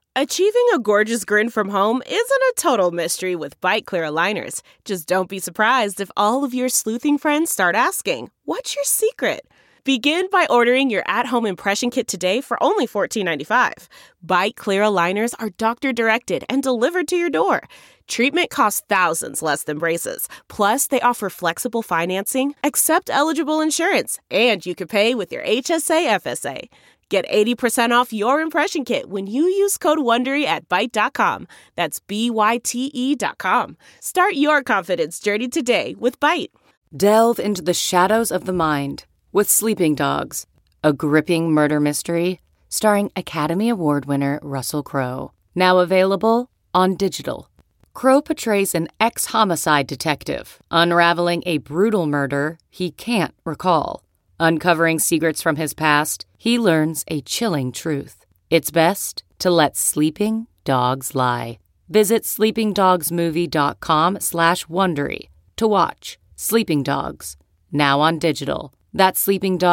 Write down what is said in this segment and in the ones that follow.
Achieving a gorgeous grin from home isn't a total mystery with Byte Clear aligners. Just don't be surprised if all of your sleuthing friends start asking, "What's your secret?" Begin by ordering your at-home impression kit today for only $14.95. Byte Clear aligners are doctor-directed and delivered to your door. Treatment costs thousands less than braces. Plus, they offer flexible financing, accept eligible insurance, and you can pay with your HSA FSA. Get 80% off your impression kit when you use code WONDERY at Byte.com. That's BYTE.com. Start your confidence journey today with Byte. Delve into the shadows of the mind with Sleeping Dogs, a gripping murder mystery starring Academy Award winner Russell Crowe. Now available on digital. Crowe portrays an ex-homicide detective unraveling a brutal murder he can't recall. Uncovering secrets from his past, he learns a chilling truth. It's best to let sleeping dogs lie. Visit sleepingdogsmovie.com/Wondery to watch Sleeping Dogs, now on digital. That's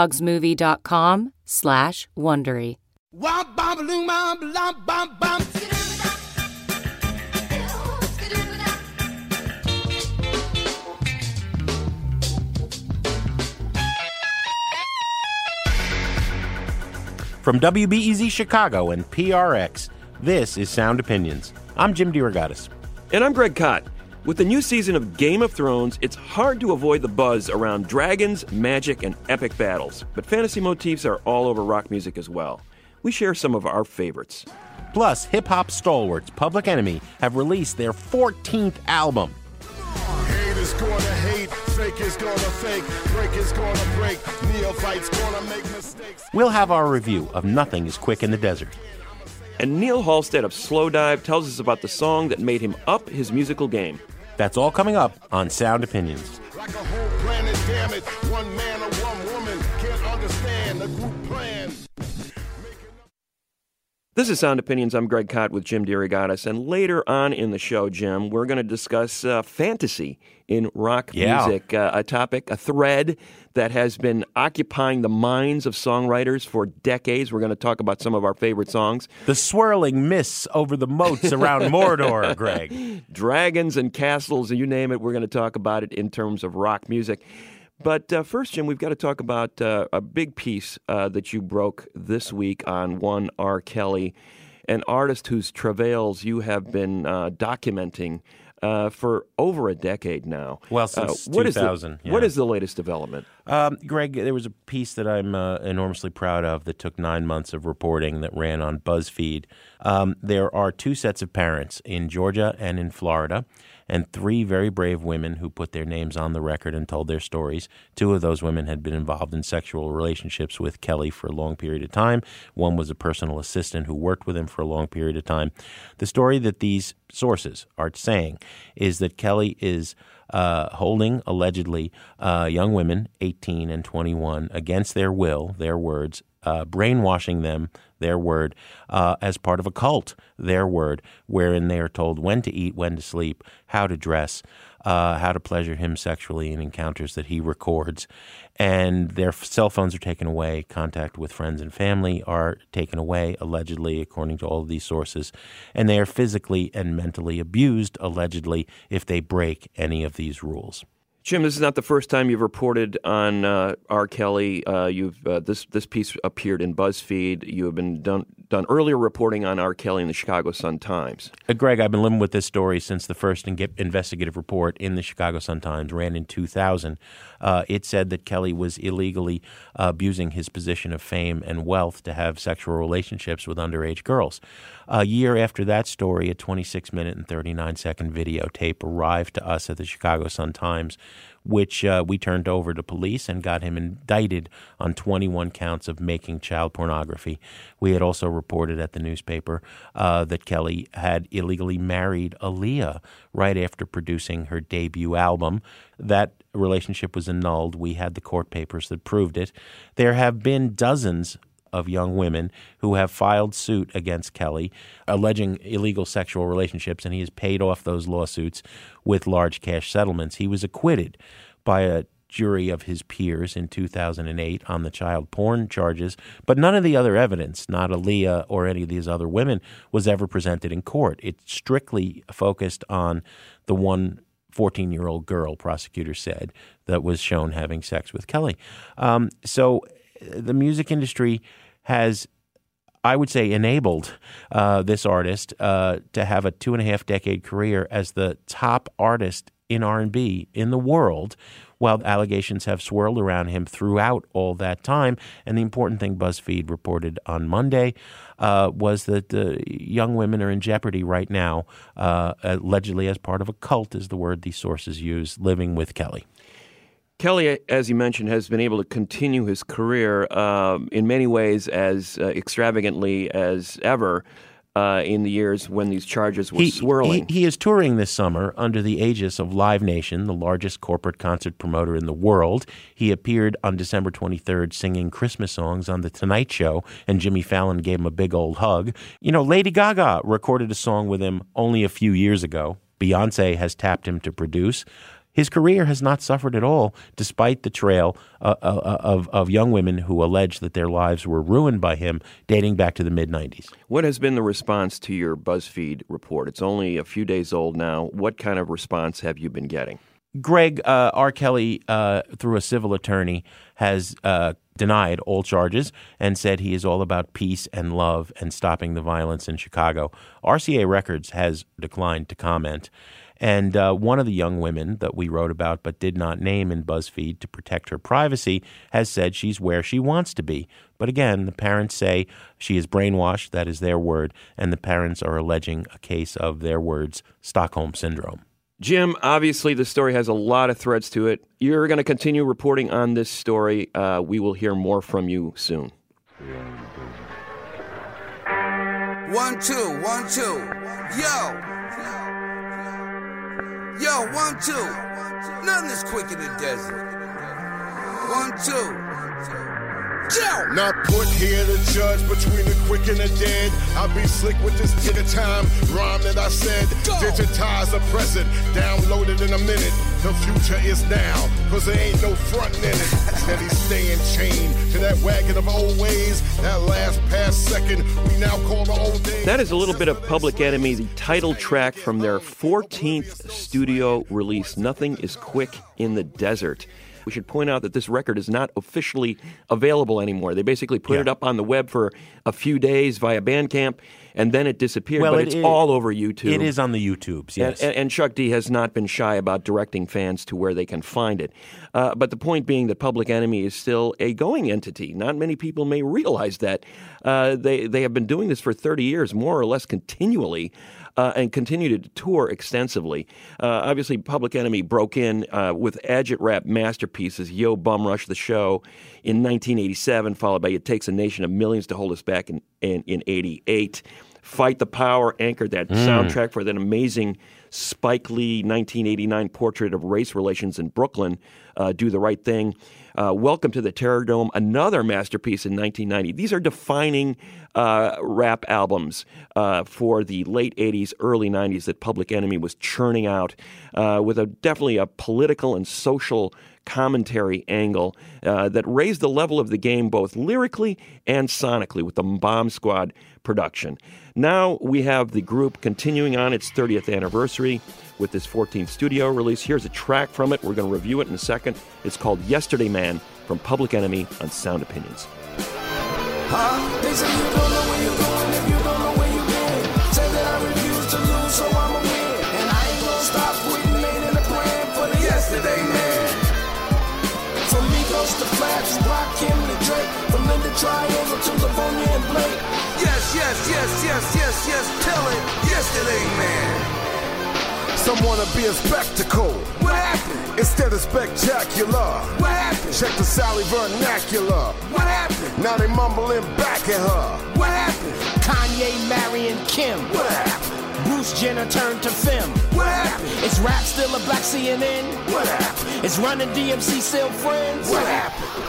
sleepingdogsmovie.com/Wondery. From WBEZ Chicago and PRX, this is Sound Opinions. I'm Jim DeRogatis. And I'm Greg Kot. With the new season of Game of Thrones, it's hard to avoid the buzz around dragons, magic, and epic battles. But fantasy motifs are all over rock music as well. We share some of our favorites. Plus, hip-hop stalwarts Public Enemy have released their 14th album. Hate is gonna hate, fake is gonna fake, break is gonna break, neophytes gonna make mistakes. We'll have our review of Nothing is Quick in the Desert. And Neil Halstead of Slowdive tells us about the song that made him up his musical game. That's all coming up on Sound Opinions. Like a whole planet, damn it, one man or one woman can't understand the group plan. This is Sound Opinions. I'm Greg Kot with Jim DeRogatis. And later on in the show, Jim, we're going to discuss fantasy in rock music, a topic, a thread that has been occupying the minds of songwriters for decades. We're going to talk about some of our favorite songs. The swirling mists over the moats around Mordor, Greg. Dragons and castles, and you name it, we're going to talk about it in terms of rock music. But first, Jim, we've got to talk about a big piece that you broke this week on one R. Kelly, an artist whose travails you have been documenting for over a decade now. Well, since 2000. What is the latest development? Greg, there was a piece that I'm enormously proud of that took 9 months of reporting that ran on BuzzFeed. There are two sets of parents in Georgia and in Florida, and three very brave women who put their names on the record and told their stories. Two of those women had been involved in sexual relationships with Kelly for a long period of time. One was a personal assistant who worked with him for a long period of time. The story that these sources are saying is that Kelly is holding, allegedly, young women, 18 and 21, against their will, their words, brainwashing them, their word, as part of a cult, their word, wherein they are told when to eat, when to sleep, how to dress, how to pleasure him sexually in encounters that he records. And their cell phones are taken away. Contact with friends and family are taken away, allegedly, according to all of these sources. And they are physically and mentally abused, allegedly, if they break any of these rules. Jim, this is not the first time you've reported on R. Kelly. This piece appeared in BuzzFeed. You have been done earlier reporting on R. Kelly in the Chicago Sun-Times. Greg, I've been living with this story since the first investigative report in the Chicago Sun-Times ran in 2000. It said that Kelly was illegally abusing his position of fame and wealth to have sexual relationships with underage girls. A year after that story, a 26-minute and 39-second videotape arrived to us at the Chicago Sun-Times, which we turned over to police and got him indicted on 21 counts of making child pornography. We had also reported at the newspaper that Kelly had illegally married Aaliyah right after producing her debut album. That relationship was annulled. We had the court papers that proved it. There have been dozens of young women who have filed suit against Kelly, alleging illegal sexual relationships, and he has paid off those lawsuits with large cash settlements. He was acquitted by a jury of his peers in 2008 on the child porn charges, but none of the other evidence, not Aaliyah or any of these other women, was ever presented in court. It strictly focused on the one 14-year-old girl, prosecutors said, that was shown having sex with Kelly. So the music industry has, I would say, enabled this artist to have a 2.5-decade career as the top artist in R&B in the world, while allegations have swirled around him throughout all that time. And the important thing BuzzFeed reported on Monday was that young women are in jeopardy right now, allegedly as part of a cult, is the word these sources use, living with Kelly. Kelly, as you mentioned, has been able to continue his career in many ways as extravagantly as ever in the years when these charges were swirling. He is touring this summer under the aegis of Live Nation, the largest corporate concert promoter in the world. He appeared on December 23rd singing Christmas songs on The Tonight Show, and Jimmy Fallon gave him a big old hug. You know, Lady Gaga recorded a song with him only a few years ago. Beyonce has tapped him to produce. His career has not suffered at all, despite the trail of young women who allege that their lives were ruined by him dating back to the mid-'90s. What has been the response to your BuzzFeed report? It's only a few days old now. What kind of response have you been getting? Greg, R. Kelly, through a civil attorney, has denied all charges and said he is all about peace and love and stopping the violence in Chicago. RCA Records has declined to comment. And one of the young women that we wrote about but did not name in BuzzFeed to protect her privacy has said she's where she wants to be. But again, the parents say she is brainwashed, that is their word, and the parents are alleging a case of, their words, Stockholm Syndrome. Jim, obviously the story has a lot of threads to it. You're going to continue reporting on this story. We will hear more from you soon. 1, 2, 1, 2. Yo! Yo, 1, 2. Nothing is quick in the desert. 1, 2. Yo! Not put here to judge between the quick and the dead. I'll be slick with this ticker time rhyme that I said. Digitize the present, download it in a minute. The future is now, cause there ain't no frontin' in it. Steady staying chained to that wagon of old ways. That last past second, we now call the old days. That is a little bit of Public Enemy, the title track from their 14th studio release, Nothing is Quick in the Desert. We should point out that this record is not officially available anymore. They basically put it up on the web for a few days via Bandcamp, and then it disappeared. Well, but it's all over YouTube. It is on the YouTubes, yes. And Chuck D has not been shy about directing fans to where they can find it. But the point being that Public Enemy is still a going entity. Not many people may realize that. They have been doing this for 30 years, more or less continually. And continue to tour extensively. Obviously, Public Enemy broke in with agit rap masterpieces, Yo Bum Rush the Show in 1987, followed by It Takes a Nation of Millions to Hold Us Back in 88. Fight the Power anchored that soundtrack for that amazing Spike Lee 1989 portrait of race relations in Brooklyn, Do the Right Thing. Welcome to the Terror Dome, another masterpiece in 1990. These are defining rap albums for the late 80s, early 90s that Public Enemy was churning out with definitely a political and social commentary angle that raised the level of the game both lyrically and sonically with the Bomb Squad production. Now we have the group continuing on its 30th anniversary with this 14th studio release. Here's a track from it. We're going to review it in a second. It's called Yesterday Man from Public Enemy on Sound Opinions. They say you don't know where you're going if you don't know where you've been. Say that I refuse to lose, so I'ma win. And I ain't gonna stop quitting, made in a plan for the yesterday man. From Migos to Flash, Rakim to Drake, from Linda Triangle to Livonia and Blake. Yes, tell it, yesterday man. Some wanna be a spectacle. What happened? Instead of spectacular. What happened? Check the Sally vernacular. What happened? Now they mumbling back at her. What happened? Kanye marrying Kim. What happened? Bruce Jenner turned to Femme. What happened? Is rap still a black CNN? What happened? Is Running DMC still friends? What happened?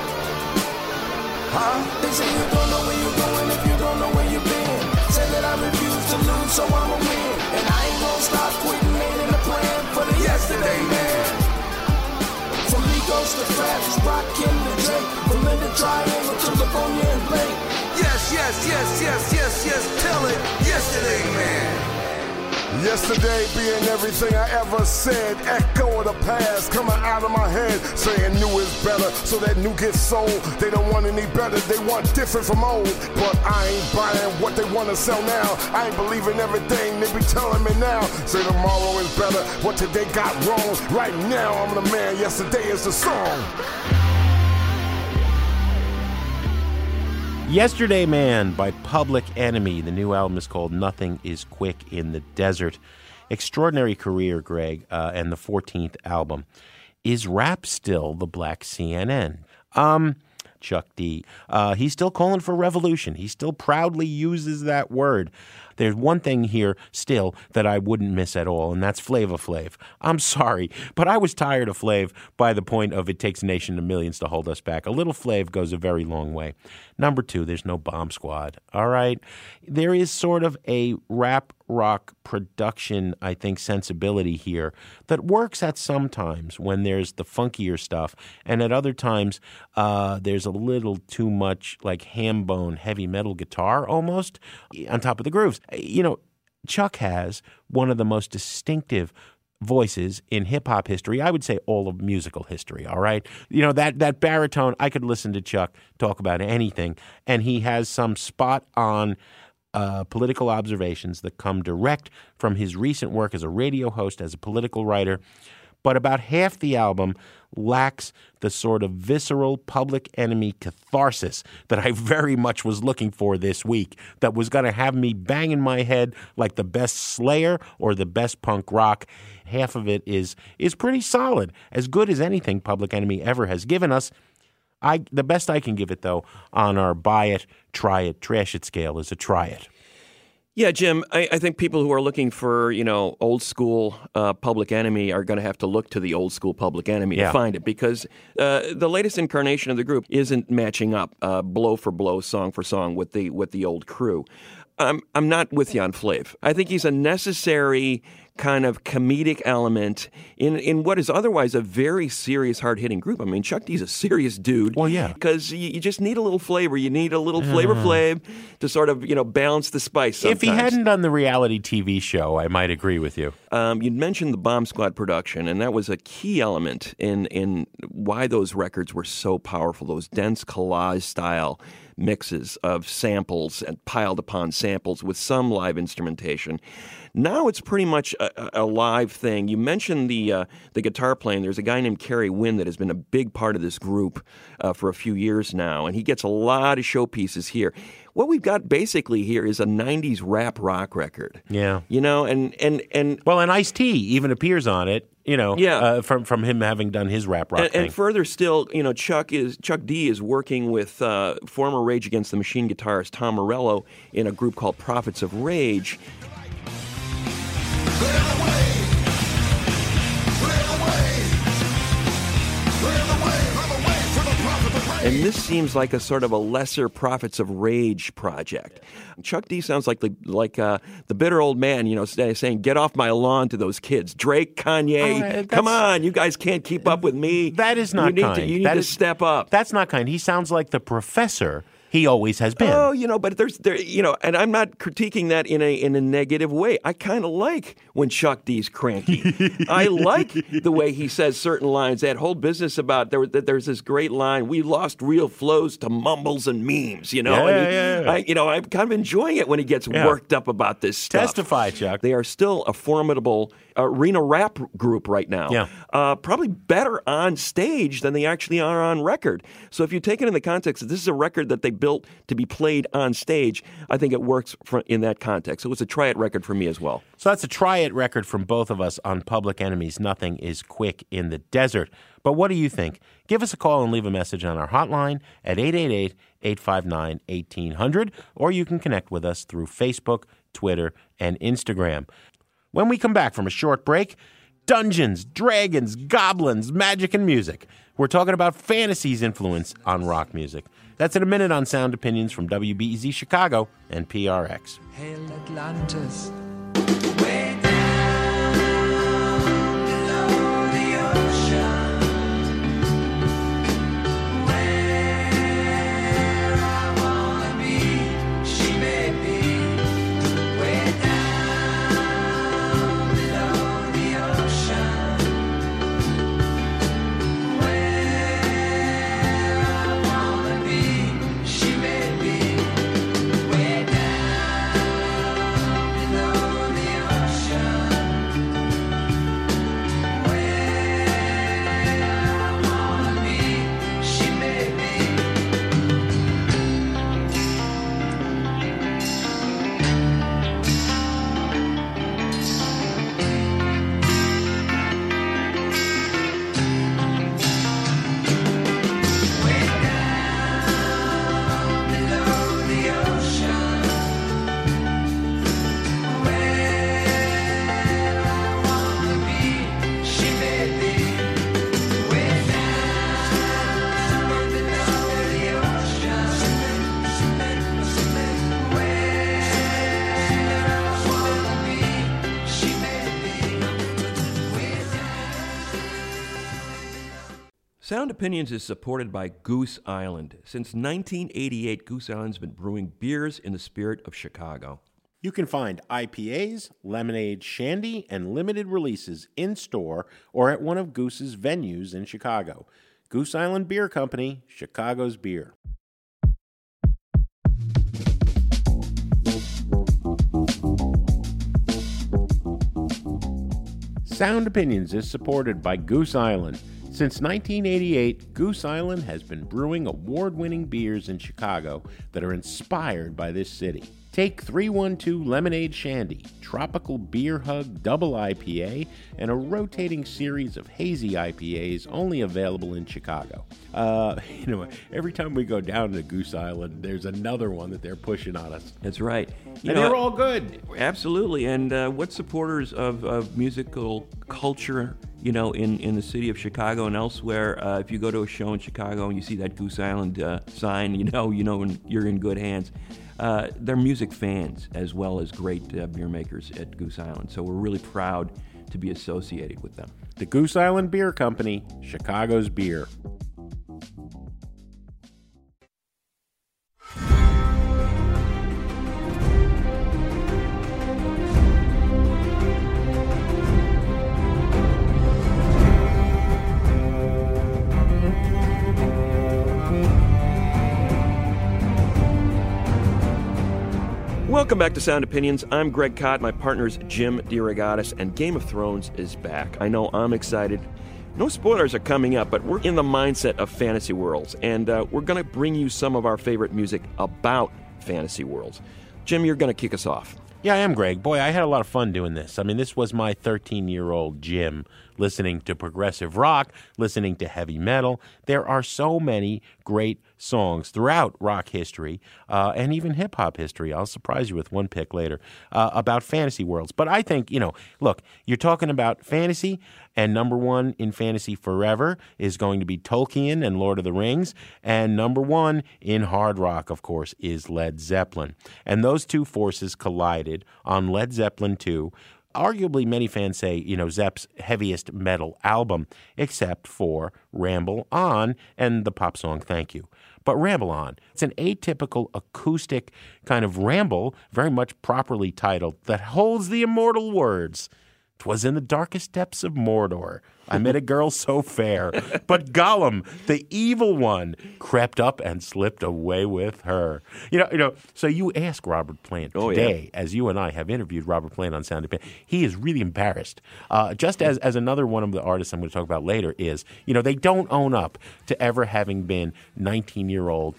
They say you don't know where you're going if you don't know where you've been. Say that I Mr. Fabulous, Rakim to Drake, from in the triangle to Livonia and Blake. Yes, yes, yes, yes, yes, yes, tell it, yesterday, man. Yesterday being everything I ever said, echo of the past coming out of my head, saying new is better, so that new gets sold. They don't want any better, they want different from old. But I ain't buying what they want to sell now. I ain't believing everything they be telling me now. Say tomorrow is better, what today got wrong. Right now I'm the man, yesterday is the song. Yesterday Man by Public Enemy. The new album is called Nothing is Quick in the Desert. Extraordinary career, Greg, and the 14th album. Is rap still the black CNN? Chuck D. He's still calling for revolution. He still proudly uses that word. There's one thing here still that I wouldn't miss at all, and that's Flava Flav. I'm sorry, but I was tired of Flav by the point of it takes a nation of millions to hold us back. A little Flav goes a very long way. Number two, there's no Bomb Squad, all right? There is sort of a rap rock production, I think, sensibility here that works at some times when there's the funkier stuff, and at other times there's a little too much like ham bone heavy metal guitar almost on top of the grooves. You know, Chuck has one of the most distinctive voices in hip-hop history, I would say all of musical history, all right? You know, that baritone, I could listen to Chuck talk about anything, and he has some spot-on political observations that come direct from his recent work as a radio host, as a political writer. But about half the album lacks the sort of visceral Public Enemy catharsis that I very much was looking for this week, that was going to have me banging my head like the best Slayer or the best punk rock. Half of it is pretty solid, as good as anything Public Enemy ever has given us. The best I can give it, though, on our buy it, try it, trash it scale is a try it. Yeah, Jim, I think people who are looking for, old school Public Enemy are going to have to look to the old school Public Enemy to find it, because the latest incarnation of the group isn't matching up blow for blow, song for song with the old crew. I'm not with you on Flav. I think he's a necessary kind of comedic element in what is otherwise a very serious, hard-hitting group. I mean, Chuck D's a serious dude. Well, yeah. You just need a little flavor. You need a little Flavor Flav to sort of, balance the spice sometimes. If he hadn't done the reality TV show, I might agree with you. You'd mentioned the Bomb Squad production, and that was a key element in why those records were so powerful, those dense collage-style mixes of samples and piled upon samples with some live instrumentation. Now it's pretty much a live thing. You mentioned the guitar playing. There's a guy named Kerry Wynn that has been a big part of this group for a few years now, and he gets a lot of showpieces here. What we've got basically here is a 90s rap rock record. Yeah. And well, and Ice-T even appears on it. From him having done his rap rock thing. And further still, Chuck D is working with former Rage Against the Machine guitarist Tom Morello in a group called Prophets of Rage. And this seems like a sort of a lesser Prophets of Rage project. Chuck D sounds like the bitter old man, saying, "Get off my lawn" to those kids. Drake, Kanye, come on, you guys can't keep up with me. That is not kind. You need to step up. That's not kind. He sounds like the professor he always has been. Oh, but and I'm not critiquing that in a negative way. I kind of like when Chuck D's cranky. I like the way he says certain lines. That whole business about there's this great line: "We lost real flows to mumbles and memes." I'm kind of enjoying it when he gets worked up about this stuff. Testify, Chuck. They are still a formidable arena rap group right now. Yeah. Probably better on stage than they actually are on record. So if you take it in the context that this is a record that they built to be played on stage, I think it works in that context. So it's a try-it record for me as well. So that's a try-it record from both of us on Public Enemy's Nothing is Quick in the Desert. But what do you think? Give us a call and leave a message on our hotline at 888-859-1800, or you can connect with us through Facebook, Twitter, and Instagram. When we come back from a short break, Dungeons, Dragons, Goblins, Magic, and Music. We're talking about fantasy's influence on rock music. That's in a minute on Sound Opinions from WBEZ Chicago and PRX. Hail Atlantis. Way down below the ocean. Sound Opinions is supported by Goose Island. Since 1988, Goose Island's been brewing beers in the spirit of Chicago. You can find IPAs, lemonade, shandy, and limited releases in-store or at one of Goose's venues in Chicago. Goose Island Beer Company, Chicago's beer. Sound Opinions is supported by Goose Island. Since 1988, Goose Island has been brewing award-winning beers in Chicago that are inspired by this city. Take 312 Lemonade Shandy, Tropical Beer Hug Double IPA, and a rotating series of hazy IPAs only available in Chicago. Every time we go down to Goose Island, there's another one that they're pushing on us. That's right. And they're all good. Absolutely. And what supporters of musical culture, in the city of Chicago and elsewhere, if you go to a show in Chicago and you see that Goose Island sign, you know you're in good hands. They're music fans as well as great beer makers at Goose Island. So we're really proud to be associated with them. The Goose Island Beer Company, Chicago's beer. Welcome back to Sound Opinions. I'm Greg Kot. My partner's Jim DeRogatis, and Game of Thrones is back. I know I'm excited. No spoilers are coming up, but we're in the mindset of fantasy worlds, and we're going to bring you some of our favorite music about fantasy worlds. Jim, you're going to kick us off. Yeah, I am, Greg. Boy, I had a lot of fun doing this. I mean, this was my 13-year-old Jim listening to progressive rock, listening to heavy metal. There are so many great songs throughout rock history and even hip-hop history. I'll surprise you with one pick later about fantasy worlds. But I think, look, you're talking about fantasy, and number one in fantasy forever is going to be Tolkien and Lord of the Rings, and number one in hard rock, of course, is Led Zeppelin. And those two forces collided on Led Zeppelin 2, arguably many fans say, Zepp's heaviest metal album, except for Ramble On and the pop song Thank You. But Ramble On, it's an atypical acoustic kind of ramble, very much properly titled, that holds the immortal words, "'Twas in the darkest depths of Mordor, I met a girl so fair, but Gollum, the evil one, crept up and slipped away with her." So you ask Robert Plant today, as you and I have interviewed Robert Plant on Sound Opinion, he is really embarrassed. Just as another one of the artists I'm going to talk about later is, they don't own up to ever having been 19-year-old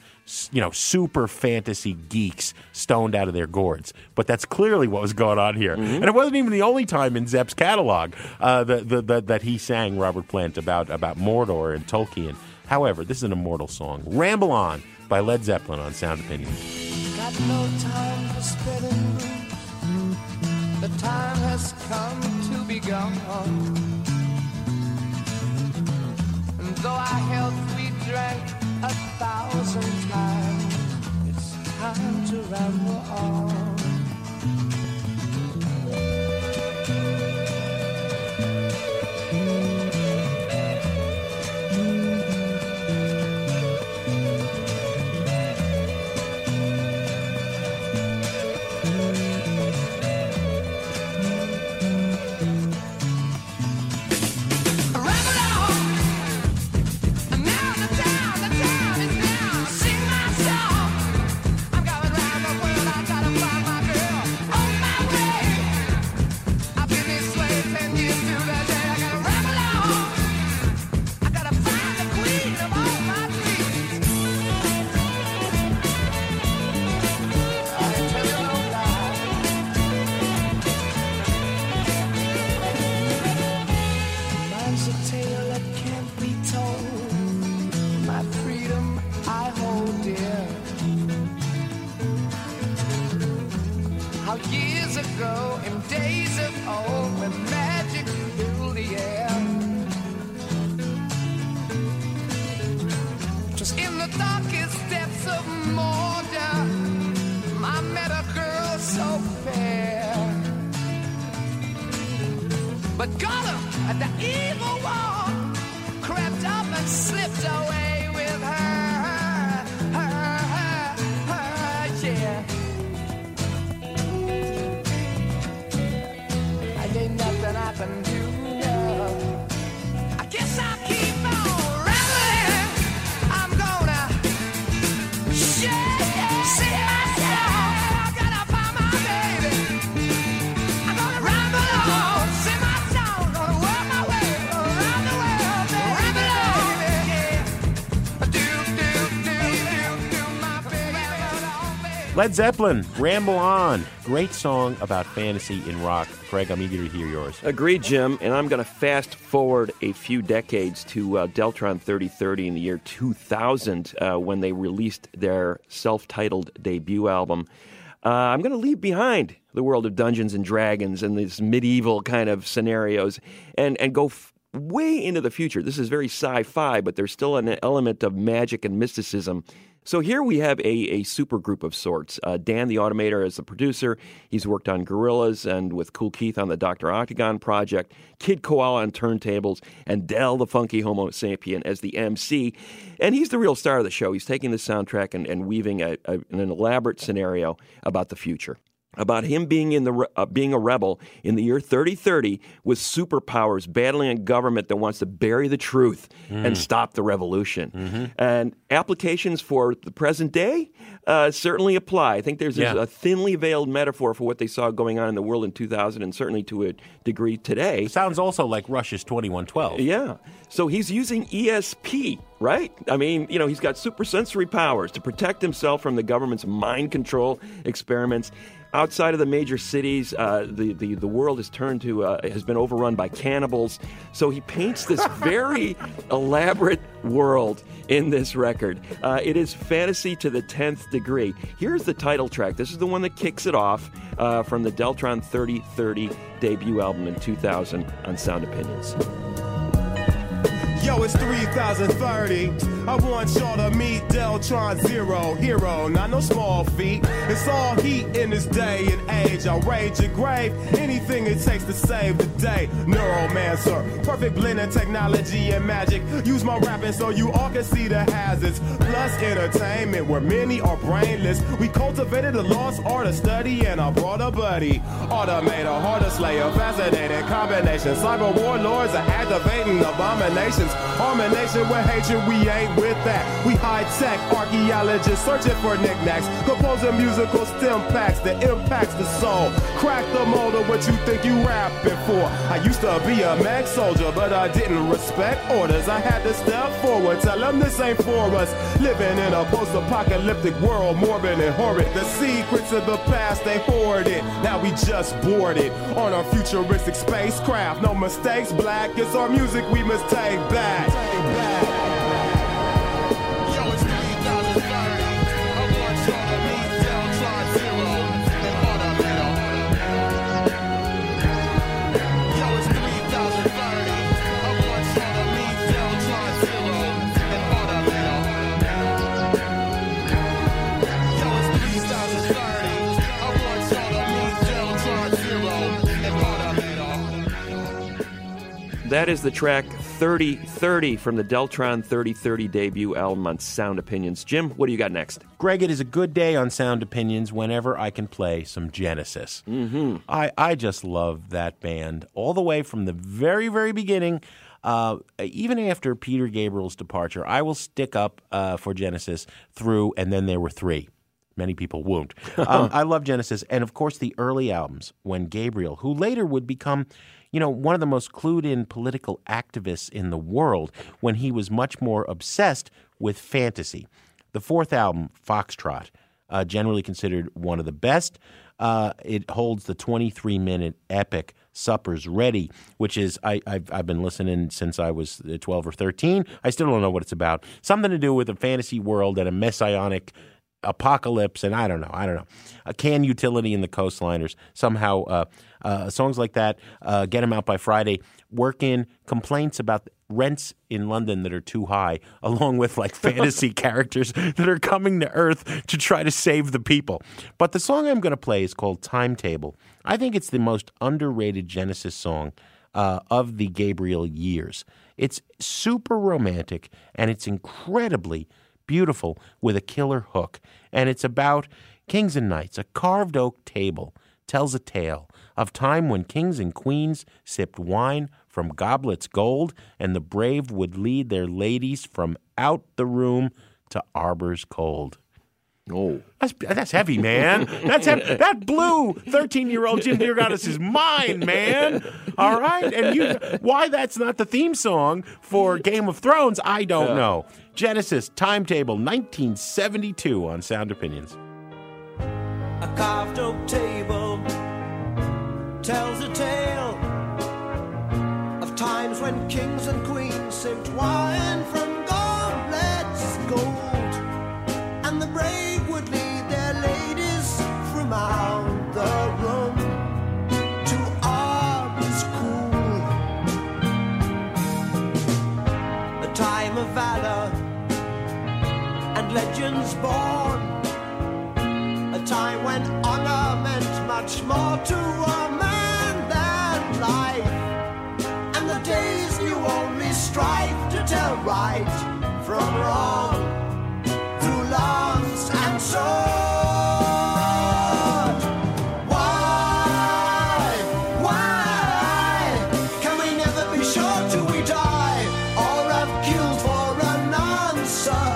super fantasy geeks stoned out of their gourds. But that's clearly what was going on here. Mm-hmm. And it wasn't even the only time in Zepp's catalog that he sang, Robert Plant, about Mordor and Tolkien. However, this is an immortal song. Ramble On by Led Zeppelin on Sound Opinions. Got no time for spinning. The time has come to be gone. And though our health we drank 1,000 times, it's time to ramble on. But Gollum, the evil one, crept up and slipped gets away with her, yeah. And ain't nothing I can do now. I guess I'll keep on rambling. I'm gonna see myself. I gotta find my baby. I'm gonna ramble on, sing my song, gonna work my way around the world, ramble on, yeah. Do my baby. Led Zeppelin, Ramble On. Great song about fantasy in rock. Greg, I'm eager to hear yours. Agreed, Jim. And I'm going to fast forward a few decades to Deltron 3030 in the year 2000 when they released their self-titled debut album. I'm going to leave behind the world of Dungeons and Dragons and these medieval kind of scenarios and go way into the future. This is very sci-fi, but there's still an element of magic and mysticism. So here we have a super group of sorts. Dan the Automator is the producer. He's worked on Gorillaz and with Kool Keith on the Dr. Octagon project, Kid Koala on turntables, and Del the Funky Homo Sapien as the MC. And he's the real star of the show. He's taking the soundtrack and weaving an elaborate scenario about the future. About him being being a rebel in the year 3030 with superpowers, battling a government that wants to bury the truth and stop the revolution. Mm-hmm. And applications for the present day certainly apply. I think there's a thinly veiled metaphor for what they saw going on in the world in 2000 and certainly to a degree today. Sounds also like Rush's 2112. Yeah. So he's using ESP, right? I mean, you know, he's got supersensory powers to protect himself from the government's mind control experiments. Outside of the major cities, the world has turned to has been overrun by cannibals. So he paints this very elaborate world in this record. It is fantasy to the 10th degree. Here's the title track. This is the one that kicks it off from the Deltron 3030 debut album in 2000 on Sound Opinions. Yo, it's 3030. I want y'all to meet Deltron Zero, hero, not no small feat. It's all heat in this day and age. I'll rage your grave, anything it takes to save the day. Neuromancer, perfect blend of technology and magic. Use my rapping so you all can see the hazards. Plus entertainment where many are brainless. We cultivated the lost art of study and I brought a buddy. Automator, harder slayer, fascinating combination. Cyber warlords are activating abominations. Harmonation with hatred, we ain't with that. We high-tech archaeologists searching for knickknacks. Composing musical stem packs that impacts the soul. Crack the mold of what you think you rapping for. I used to be a mag soldier, but I didn't respect orders. I had to step forward, tell them this ain't for us. Living in a post-apocalyptic world, morbid and horrid. The secrets of the past, they hoarded. Now we just boarded on our futuristic spacecraft. No mistakes, black, it's our music we must take back. Yo, it's 3030. I want y'all to meet Deltron Zero and Automator. Yo, it's 3030. I want y'all to meet Deltron Zero and Automator. Yo, it's 3030. I want y'all to meet Deltron Zero and Automator. That is the track 3030 from the Deltron 3030 debut album on Sound Opinions. Jim, what do you got next? Greg, it is a good day on Sound Opinions whenever I can play some Genesis. Mm-hmm. I just love that band all the way from the very, very beginning. Even after Peter Gabriel's departure, I will stick up for Genesis through, and then there were three. Many people won't. I love Genesis. And, of course, the early albums when Gabriel, who later would become, you know, one of the most clued-in political activists in the world when he was much more obsessed with fantasy. The fourth album, Foxtrot, generally considered one of the best. It holds the 23-minute epic Supper's Ready, which is, I've been listening since I was 12 or 13. I still don't know what it's about. Something to do with a fantasy world and a messianic apocalypse, and I don't know. A Can Utility and the Coastliners. Somehow, songs like that, Get Them Out by Friday, work in complaints about rents in London that are too high, along with like fantasy characters that are coming to Earth to try to save the people. But the song I'm going to play is called Timetable. I think it's the most underrated Genesis song of the Gabriel years. It's super romantic, and it's incredibly beautiful with a killer hook. And it's about kings and knights. A carved oak table tells a tale of time when kings and queens sipped wine from goblets gold, and the brave would lead their ladies from out the room to arbors cold. Oh, that's heavy, man. That's heavy. That blew 13-year-old Jim DeRogatis' mind, man. All right, and why that's not the theme song for Game of Thrones, I don't know. Genesis, Timetable, 1972 on Sound Opinions. A carved oak table tells a tale of times when kings and queens sipped wine from goblets gold, and the brave would lead their ladies from out the room to arbors cool. A time of valor and legends born, a time when honor meant much more to a man than life, and the days knew only strife to tell right from wrong through lance and sword. Why can we never be sure till we die, or have killed for an answer?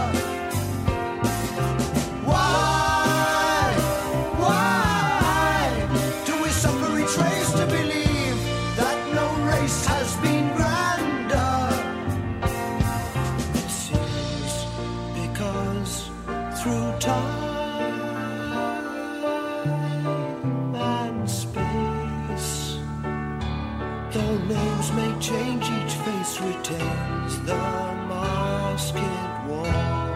Change, each face retains the masked wall.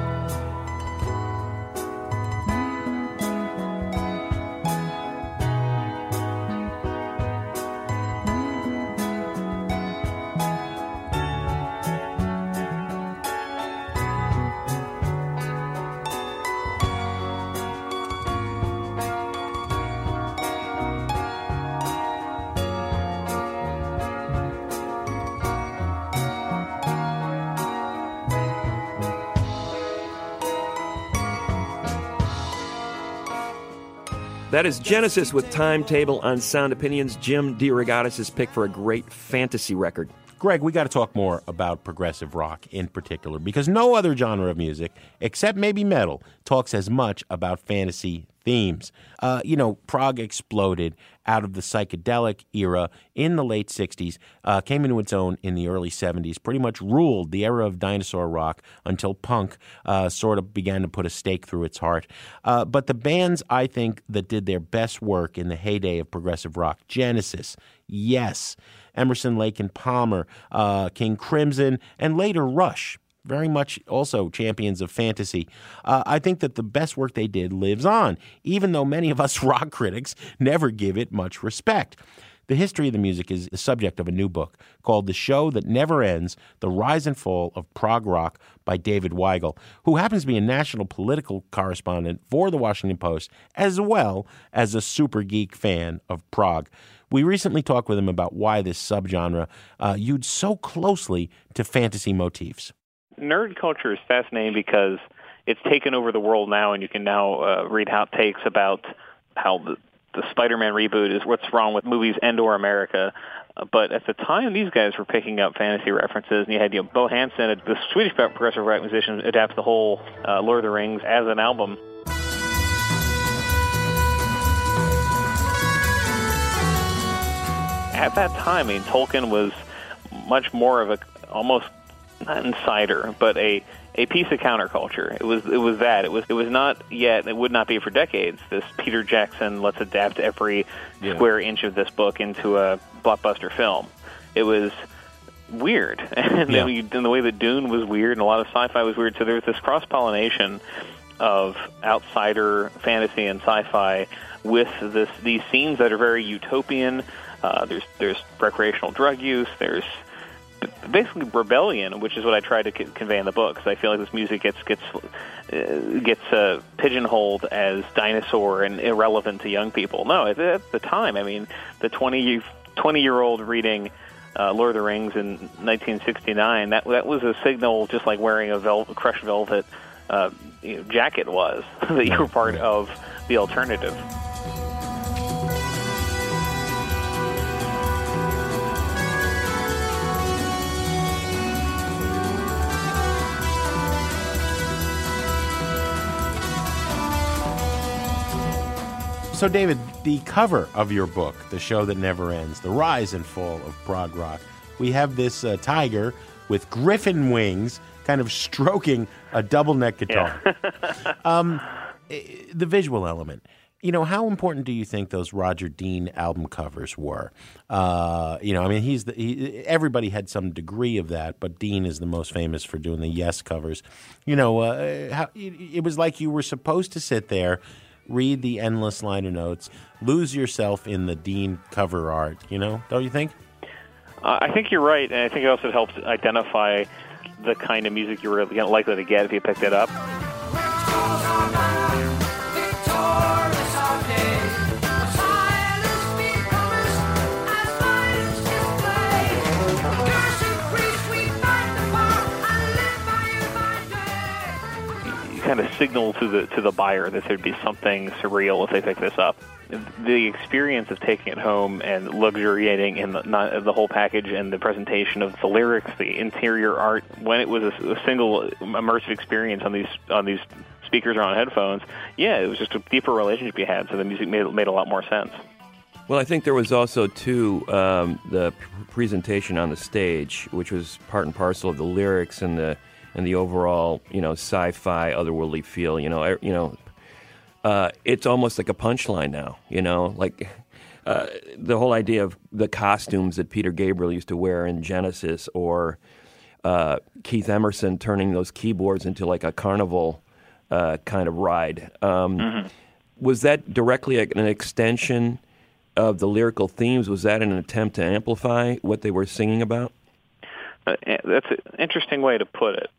That is Genesis with Timetable on Sound Opinions. Jim DeRogatis' pick for a great fantasy record. Greg, we got to talk more about progressive rock in particular, because no other genre of music, except maybe metal, talks as much about fantasy themes. Prog exploded out of the psychedelic era in the late 60s, came into its own in the early 70s, pretty much ruled the era of dinosaur rock until punk sort of began to put a stake through its heart. But the bands, I think, that did their best work in the heyday of progressive rock, Genesis, Yes, Emerson, Lake and Palmer, King Crimson, and later Rush, very much also champions of fantasy. I think that the best work they did lives on, even though many of us rock critics never give it much respect. The history of the music is the subject of a new book called The Show That Never Ends, The Rise and Fall of Prog Rock by David Weigel, who happens to be a national political correspondent for The Washington Post, as well as a super geek fan of prog. We recently talked with him about why this subgenre hewed so closely to fantasy motifs. Nerd culture is fascinating because it's taken over the world now, and you can now read outtakes about how the Spider-Man reboot is what's wrong with movies and/or America. But at the time, these guys were picking up fantasy references, and you had Bo Hansen, the Swedish progressive rock musician, adapt the whole Lord of the Rings as an album. At that time, Tolkien was much more of almost not insider, but a piece of counterculture. It was that. It was not yet. It would not be for decades. This Peter Jackson, let's adapt every square inch of this book into a blockbuster film. It was weird, and in the way that Dune was weird, and a lot of sci-fi was weird. So there was this cross-pollination of outsider fantasy and sci-fi with these scenes that are very utopian. There's recreational drug use. There's basically rebellion, which is what I try to convey in the book, because I feel like this music gets pigeonholed as dinosaur and irrelevant to young people. No, at the time, the 20-year-old reading Lord of the Rings in 1969, that was a signal, just like wearing a crushed velvet jacket was, that you were part of the alternative. So, David, the cover of your book, The Show That Never Ends, The Rise and Fall of Prog Rock, we have this tiger with griffin wings kind of stroking a double-neck guitar. Yeah. The visual element. You know, how important do you think those Roger Dean album covers were? You know, I mean, everybody had some degree of that, but Dean is the most famous for doing the Yes covers. You know, it was like you were supposed to sit there, read the endless liner notes, lose yourself in the Dean cover art, you know, don't you think? I think you're right, and I think it also helps identify the kind of music you're likely to get if you picked it up. Kind of signal to the buyer that there'd be something surreal if they pick this up. The experience of taking it home and luxuriating in the whole package and the presentation of the lyrics, the interior art, when it was a single immersive experience on these speakers or on headphones, yeah, it was just a deeper relationship you had, so the music made a lot more sense. Well, I think there was also, too, the presentation on the stage, which was part and parcel of the lyrics and the overall, you know, sci-fi, otherworldly feel. It's almost like a punchline now. You know, like the whole idea of the costumes that Peter Gabriel used to wear in Genesis, or Keith Emerson turning those keyboards into like a carnival kind of ride. Was that directly an extension of the lyrical themes? Was that an attempt to amplify what they were singing about? That's an interesting way to put it.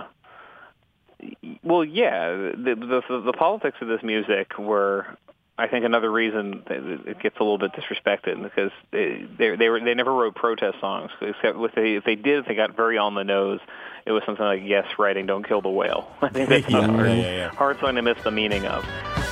Well, yeah, the politics of this music were, I think, another reason that it gets a little bit disrespected, because they never wrote protest songs. Except if they did, they got very on the nose. It was something like Yes writing "Don't Kill the Whale." I think that's a hard song to miss the meaning of.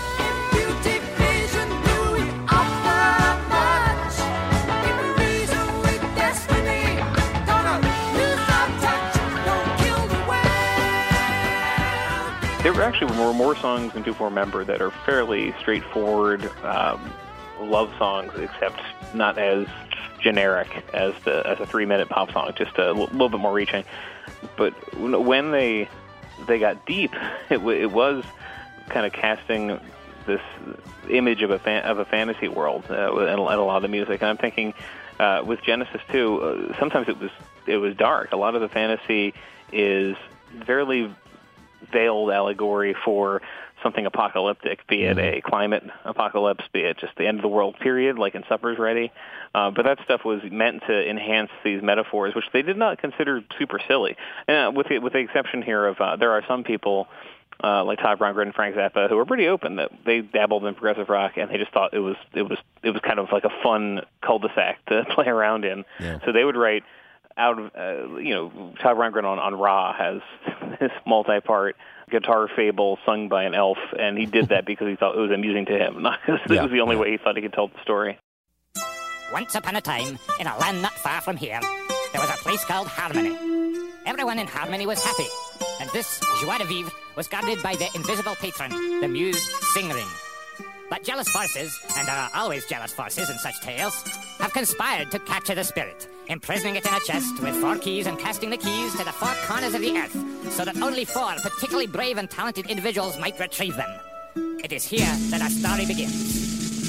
There actually were more songs than people remember that are fairly straightforward love songs, except not as generic as a 3-minute pop song, just a little bit more reaching. But when they got deep, it was kind of casting this image of a fantasy world in a lot of the music. And I'm thinking with Genesis too, sometimes it was dark. A lot of the fantasy is fairly veiled allegory for something apocalyptic, be it a climate apocalypse, be it just the end of the world period, like in Supper's Ready. But that stuff was meant to enhance these metaphors, which they did not consider super silly. With the exception here of there are some people like Todd Rundgren and Frank Zappa who are pretty open that they dabbled in progressive rock, and they just thought it was kind of like a fun cul-de-sac to play around in. Yeah. So they would write out of, Todd Rundgren on Ra has this multi-part guitar fable sung by an elf, and he did that because he thought it was amusing to him, not because it was the only way he thought he could tell the story. Once upon a time, in a land not far from here, there was a place called Harmony. Everyone in Harmony was happy, and this joie de vivre was guarded by the invisible patron, the muse Singring. But jealous forces, and there are always jealous forces in such tales, have conspired to capture the spirit, imprisoning it in a chest with 4 keys and casting the keys to the 4 corners of the earth, so that only 4 particularly brave and talented individuals might retrieve them. It is here that our story begins.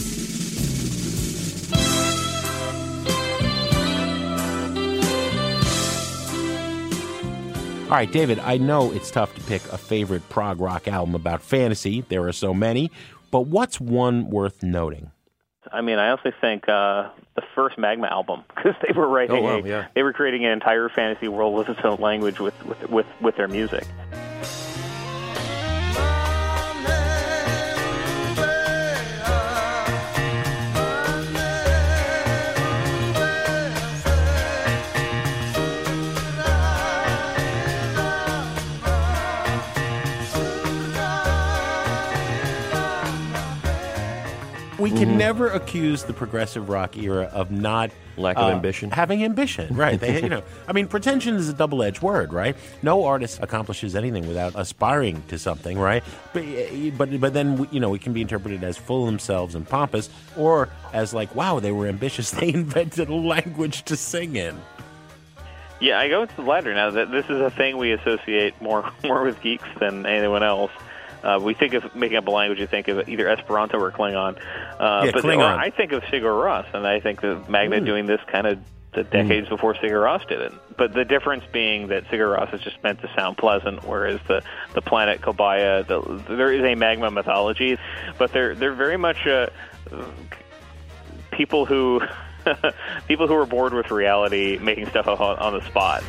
All right, David, I know it's tough to pick a favorite prog rock album about fantasy. There are so many. But what's one worth noting? I mean, I also think the first Magma album, because they were writing, they were creating an entire fantasy world with its own language with their music. We can never accuse the progressive rock era of not lack of ambition. Having ambition, right? They, I mean, pretension is a double-edged word, right? No artist accomplishes anything without aspiring to something, right? But then it can be interpreted as full of themselves and pompous, or as like, wow, they were ambitious. They invented a language to sing in. Yeah, I go with the latter now. That this is a thing we associate more with geeks than anyone else. We think of making up a language, you think of either Esperanto or Klingon. But Klingon. I think of Sigur Rós, and I think of Magnet doing this kind of the decades before Sigur Rós did it. But the difference being that Sigur Rós is just meant to sound pleasant, whereas the planet Kobaya, there is a magma mythology, but they're very much people who are bored with reality, making stuff up on the spot.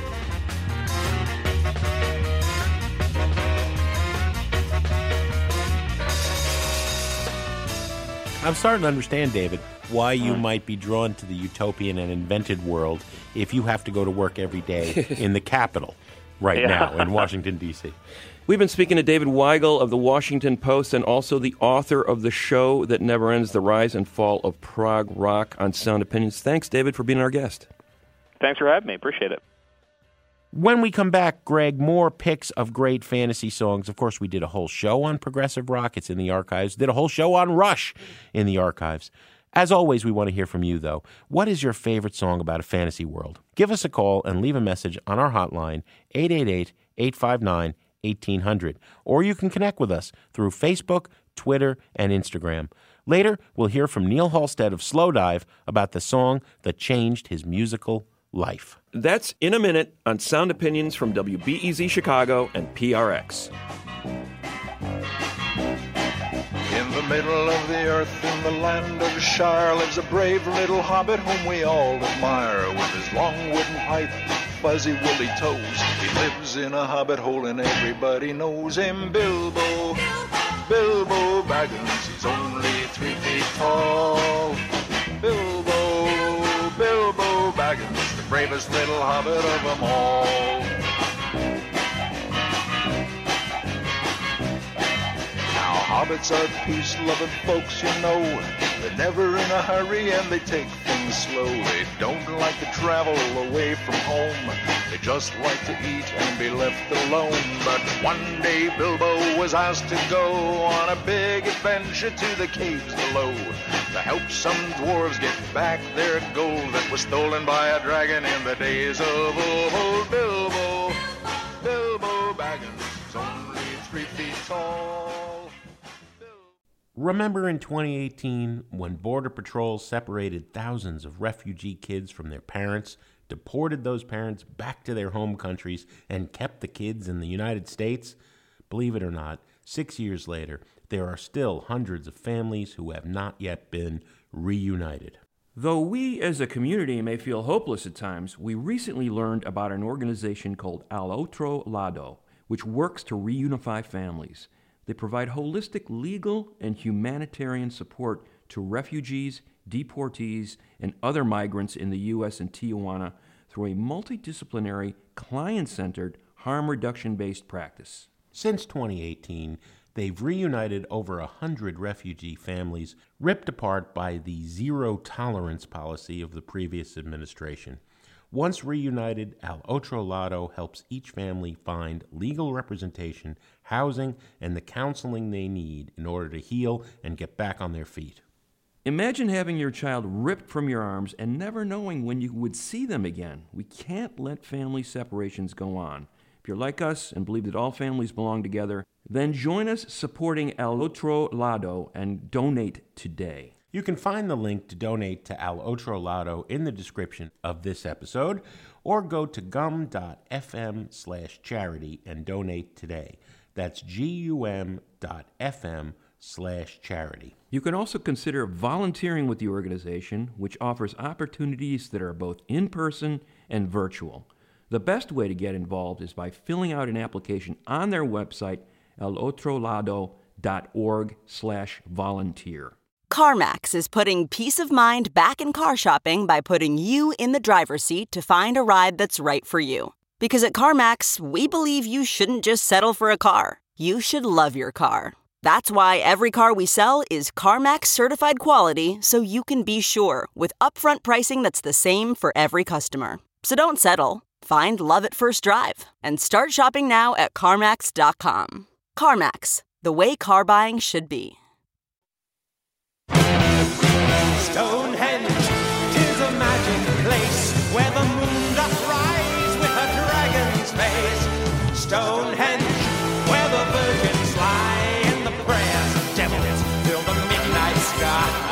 I'm starting to understand, David, why you might be drawn to the utopian and invented world if you have to go to work every day in the Capitol now in Washington, D.C. We've been speaking to David Weigel of the Washington Post and also the author of The Show That Never Ends, The Rise and Fall of Prog Rock on Sound Opinions. Thanks, David, for being our guest. Thanks for having me. Appreciate it. When we come back, Greg, more picks of great fantasy songs. Of course, we did a whole show on progressive rock. It's in the archives. Did a whole show on Rush in the archives. As always, we want to hear from you, though. What is your favorite song about a fantasy world? Give us a call and leave a message on our hotline, 888-859-1800. Or you can connect with us through Facebook, Twitter, and Instagram. Later, we'll hear from Neil Halstead of Slowdive about the song that changed his musical life. That's in a minute on Sound Opinions from WBEZ Chicago and PRX. In the middle of the earth, in the land of Shire, lives a brave little hobbit whom we all admire. With his long wooden pipe, fuzzy woolly toes, he lives in a hobbit hole and everybody knows him. Bilbo Baggins, he's only 3 feet tall. Bilbo Baggins, the bravest little hobbit of them all. Now hobbits are peace-loving folks, you know. They're never in a hurry and they take things slow. They don't like to travel away from home. They just like to eat and be left alone. But one day Bilbo was asked to go on a big adventure to the caves below to help some dwarves get back their gold that was stolen by a dragon in the days of old. Bilbo Baggins is only 3 feet tall. Remember in 2018 when Border Patrol separated thousands of refugee kids from their parents, deported those parents back to their home countries, and kept the kids in the United States? Believe it or not, 6 years later, there are still hundreds of families who have not yet been reunited. Though we as a community may feel hopeless at times, we recently learned about an organization called Al Otro Lado, which works to reunify families. They provide holistic legal and humanitarian support to refugees, deportees, and other migrants in the U.S. and Tijuana through a multidisciplinary, client-centered, harm reduction-based practice. Since 2018, they've reunited over 100 refugee families ripped apart by the zero-tolerance policy of the previous administration. Once reunited, Al Otro Lado helps each family find legal representation, housing, and the counseling they need in order to heal and get back on their feet. Imagine having your child ripped from your arms and never knowing when you would see them again. We can't let family separations go on. If you're like us and believe that all families belong together, then join us supporting Al Otro Lado and donate today. You can find the link to donate to Al Otro Lado in the description of this episode, or go to gum.fm/charity and donate today. That's gum.fm/charity. You can also consider volunteering with the organization, which offers opportunities that are both in-person and virtual. The best way to get involved is by filling out an application on their website, alotrolado.org/volunteer. CarMax is putting peace of mind back in car shopping by putting you in the driver's seat to find a ride that's right for you. Because at CarMax, we believe you shouldn't just settle for a car. You should love your car. That's why every car we sell is CarMax certified quality, so you can be sure with upfront pricing that's the same for every customer. So don't settle. Find love at first drive and start shopping now at CarMax.com. CarMax, the way car buying should be. Stonehenge is a magic place where the moon doth rise with a dragon's face. Stonehenge, where the virgins lie and the prayers of devils fill the midnight sky.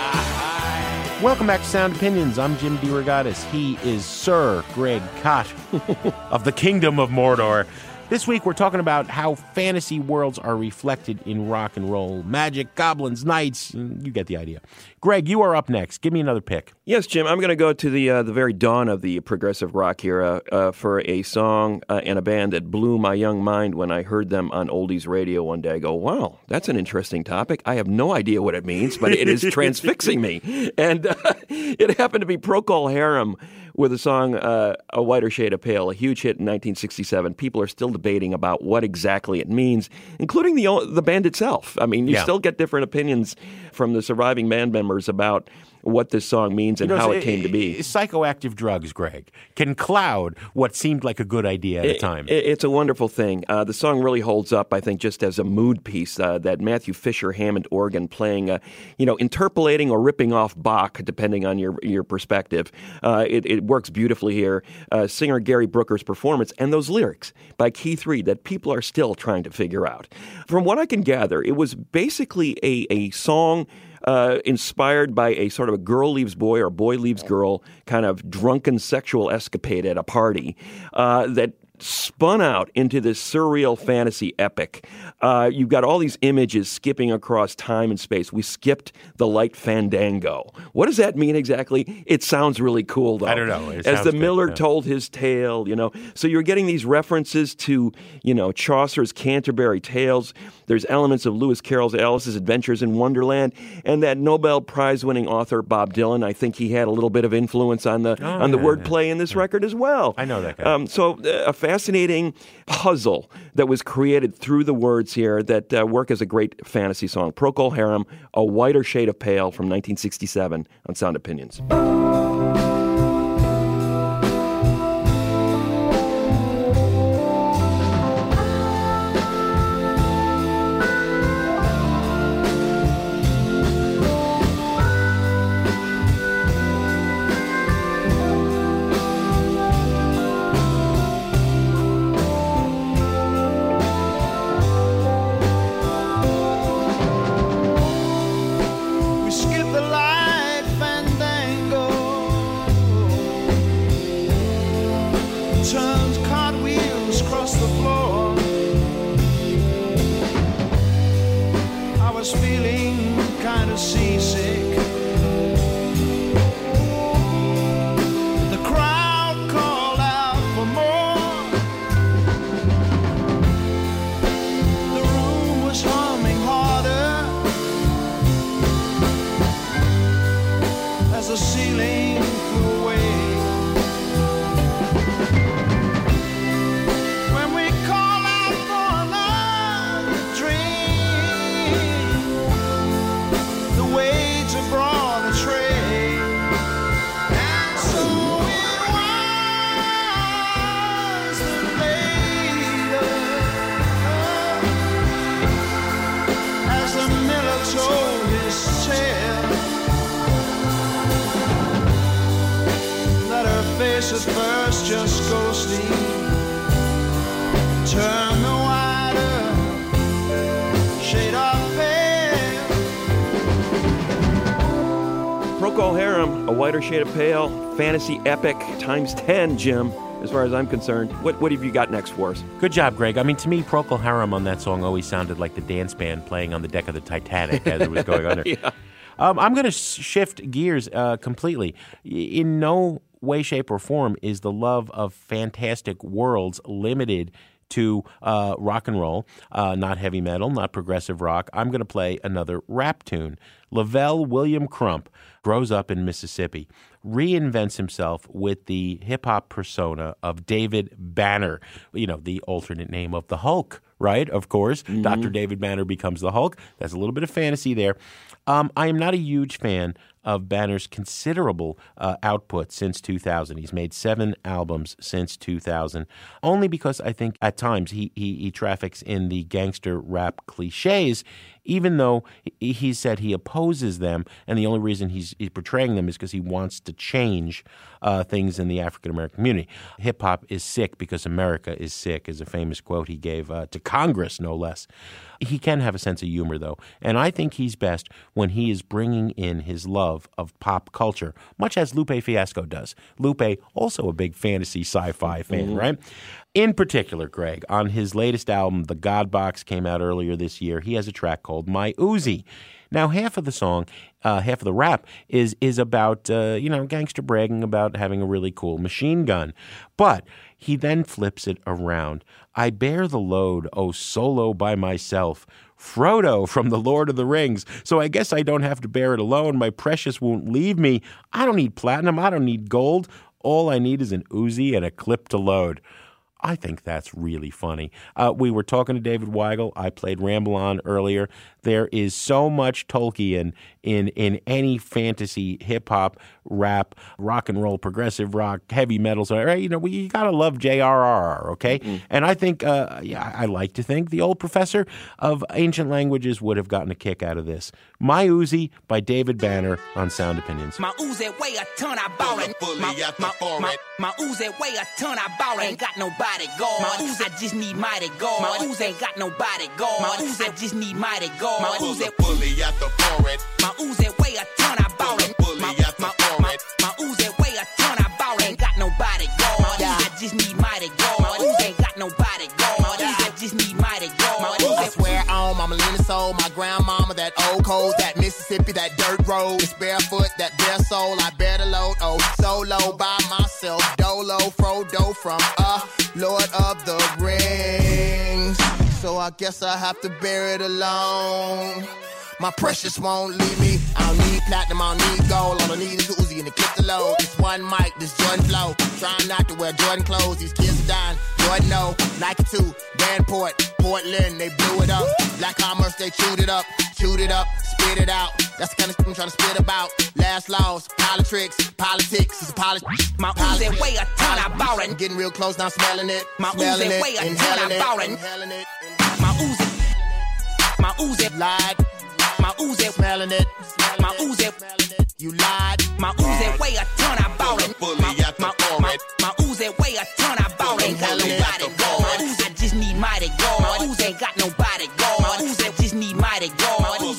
Welcome back to Sound Opinions. I'm Jim DeRogatis. He is Sir Greg Kot of the Kingdom of Mordor. This week we're talking about how fantasy worlds are reflected in rock and roll. Magic, goblins, knights, you get the idea. Greg, you are up next. Give me another pick. Yes, Jim, I'm going to go to the very dawn of the progressive rock era for a song and a band that blew my young mind when I heard them on oldies radio one day. I go, wow, that's an interesting topic. I have no idea what it means, but it is transfixing me. And it happened to be Procol Harum with the song A Whiter Shade of Pale, a huge hit in 1967. People are still debating about what exactly it means, including the band itself. I mean, you still get different opinions from the surviving band members about what this song means and how it came to be. Psychoactive drugs, Greg, can cloud what seemed like a good idea at a time. It's a wonderful thing. The song really holds up, I think, just as a mood piece. That Matthew Fisher Hammond organ playing, interpolating or ripping off Bach, depending on your perspective. It works beautifully here. Singer Gary Brooker's performance and those lyrics by Keith Reed that people are still trying to figure out. From what I can gather, it was basically a song inspired by a sort of a girl leaves boy or boy leaves girl kind of drunken sexual escapade at a party that spun out into this surreal fantasy epic. You've got all these images skipping across time and space. We skipped the light fandango. What does that mean exactly? It sounds really cool, though. I don't know. As the miller told his tale, So you're getting these references to, Chaucer's Canterbury Tales. There's elements of Lewis Carroll's Alice's Adventures in Wonderland, and that Nobel Prize-winning author Bob Dylan. I think he had a little bit of influence on the wordplay in this record as well. I know that guy. So a fascinating puzzle that was created through the words here that work as a great fantasy song. Procol Harum, A Whiter Shade of Pale from 1967 on Sound Opinions. First just go sleep. Turn the whiter shade of pale. Procol Harum, A Whiter Shade of Pale, fantasy epic times 10, Jim, as far as I'm concerned. What have you got next for us? Good job, Greg. I mean, to me, Procol Harum on that song always sounded like the dance band playing on the deck of the Titanic as it was going under. Yeah. I'm going to shift gears completely. In no way, shape, or form is the love of fantastic worlds limited to rock and roll, not heavy metal, not progressive rock. I'm going to play another rap tune. Lavelle William Crump grows up in Mississippi, reinvents himself with the hip-hop persona of David Banner, the alternate name of the Hulk, right? Of course. Dr. David Banner becomes the Hulk. That's a little bit of fantasy there. I am not a huge fan of Banner's considerable output since 2000. He's made 7 albums since 2000, only because I think at times he traffics in the gangster rap cliches, even though he said he opposes them, and the only reason he's portraying them is because he wants to change things in the African-American community. Hip-hop is sick because America is sick is a famous quote he gave to Congress, no less. He can have a sense of humor, though, and I think he's best when he is bringing in his love of pop culture, much as Lupe Fiasco does. Lupe, also a big fantasy sci-fi fan, right? In particular, Greg, on his latest album, The God Box, came out earlier this year, he has a track called My Uzi. Now, half of the song, half of the rap is about, gangster bragging about having a really cool machine gun. But he then flips it around. I bear the load, oh, solo by myself. Frodo from The Lord of the Rings. So I guess I don't have to bear it alone. My precious won't leave me. I don't need platinum. I don't need gold. All I need is an Uzi and a clip to load. I think that's really funny. We were talking to David Weigel. I played Ramble On earlier. There is so much Tolkien in any fantasy, hip-hop, rap, rock and roll, progressive rock, heavy metal. So, right, you got to love J.R.R., okay? Mm-hmm. And I think, I like to think the old professor of ancient languages would have gotten a kick out of this. My Uzi by David Banner on Sound Opinions. My Uzi weigh a ton, I bought it. My Uzi weigh a ton, I bought it. Ain't got nobody go. My Uzi, I just need mighty go. My Uzi ain't got nobody go. My Uzi, I just need mighty go. My Uzi fully at the forward. My Uzi weigh a ton, I bought it. My Uzi weigh a ton, I bought it. Ain't got nobody go. My Uzi, I just need mighty go. My Uzi ain't got nobody go. My Uzi, I just need mighty go. My Uzi. I swear on my Melina soul, my grandmama, that old cold, that Mississippi, that dirt road, it's barefoot, that bare soul, I bear the load, oh, solo by myself, Dolo, Frodo from Lord of the Rings. So I guess I have to bear it alone. My precious won't leave me. I don't need platinum, I don't need gold. All I need is Uzi and the clip to load. This one mic, this Jordan flow. Trying not to wear Jordan clothes. These kids are dying. Jordan no. Nike 2, Vanport, Portland, they blew it up. Black Commerce, they chewed it up, spit it out. That's the kind of shit I'm trying to spit about. Last laws, politics is a politics. My Uzi weigh a ton, I bought it. I'm getting real close now, smelling it. My Uzi weigh a ton, I bought it. My Uzi lied. My Uzi smelling it. My Uzi, you lied. My Uzi weigh a ton, I bought it. My Uzi weigh a ton, I bought it. Ain't got nobody go. My Uzi, I just need mighty go. My Uzi ain't got nobody go. My Uzi, I just need mighty go.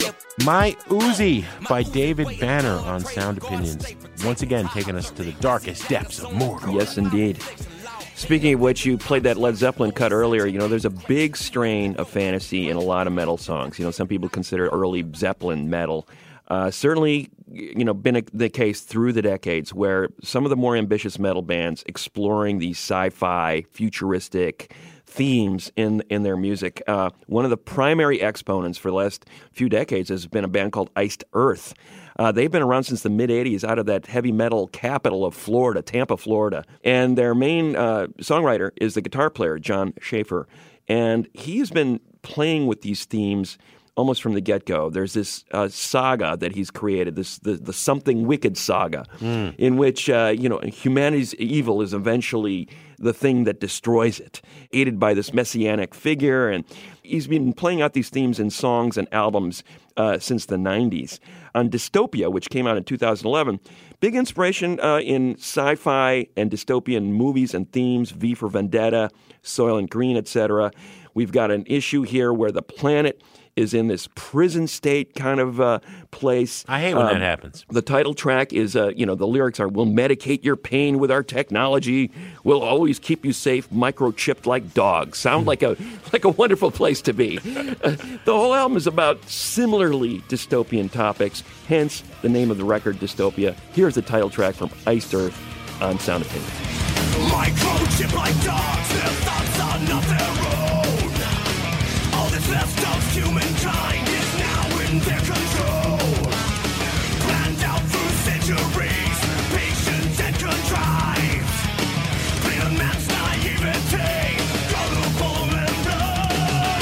My Uzi by David Banner on Sound Opinions. Once again, taking us to the darkest depths of Mordor. Yes, indeed. Speaking of which, you played that Led Zeppelin cut earlier. There's a big strain of fantasy in a lot of metal songs. Some people consider early Zeppelin metal. Certainly, been the case through the decades where some of the more ambitious metal bands exploring these sci-fi, futuristic themes in their music. One of the primary exponents for the last few decades has been a band called Iced Earth. They've been around since the mid-'80s out of that heavy metal capital of Florida, Tampa, Florida. And their main songwriter is the guitar player, John Schaefer. And he has been playing with these themes almost from the get-go. There's this saga that he's created, the Something Wicked saga, in which humanity's evil is eventually the thing that destroys it, aided by this messianic figure. And he's been playing out these themes in songs and albums since the 90s. On Dystopia, which came out in 2011, big inspiration in sci-fi and dystopian movies and themes, V for Vendetta, Soylent Green, etc. We've got an issue here where the planet is in this prison state kind of place. I hate when that happens. The title track is, the lyrics are, "We'll medicate your pain with our technology. We'll always keep you safe, microchipped like dogs." Sound like a wonderful place to be. The whole album is about similarly dystopian topics, hence the name of the record, Dystopia. Here's the title track from Iced Earth on Sound Opinions. Microchip like dogs, their thoughts are not their own. All that's left of humankind is now in their control. Planned out through centuries, patient and contrived. Clear man's naivete, gullible and blind.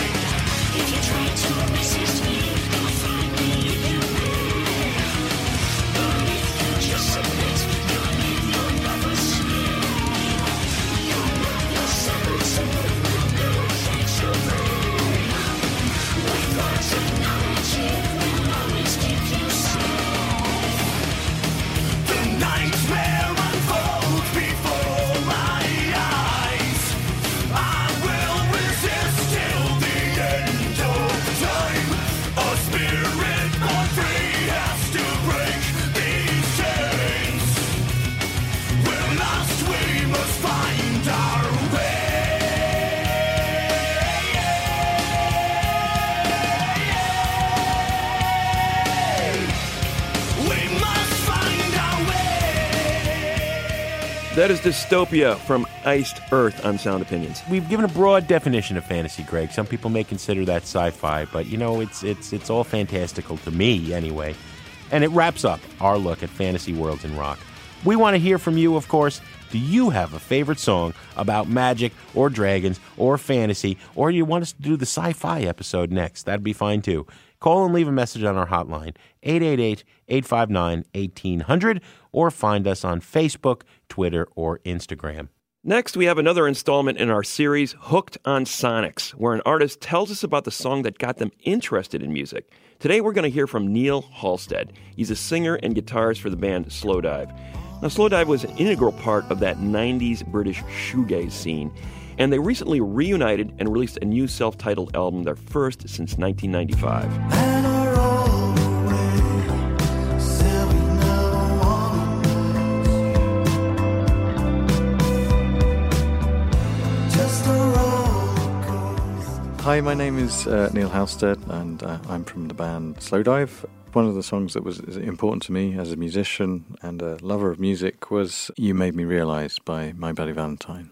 That is Dystopia from Iced Earth on Sound Opinions. We've given a broad definition of fantasy, Greg. Some people may consider that sci-fi, but it's all fantastical to me anyway. And it wraps up our look at fantasy worlds in rock. We want to hear from you, of course. Do you have a favorite song about magic or dragons or fantasy, or you want us to do the sci-fi episode next? That'd be fine too. Call and leave a message on our hotline, 888-859-1800, or find us on Facebook, Twitter, or Instagram. Next, we have another installment in our series, Hooked on Sonics, where an artist tells us about the song that got them interested in music. Today, we're going to hear from Neil Halstead. He's a singer and guitarist for the band Slowdive. Now, Slowdive was an integral part of that 90s British shoegaze scene, and they recently reunited and released a new self-titled album, their first since 1995. Hi, my name is Neil Halstead, and I'm from the band Slowdive. One of the songs that was important to me as a musician and a lover of music was You Made Me Realise by My Bloody Valentine.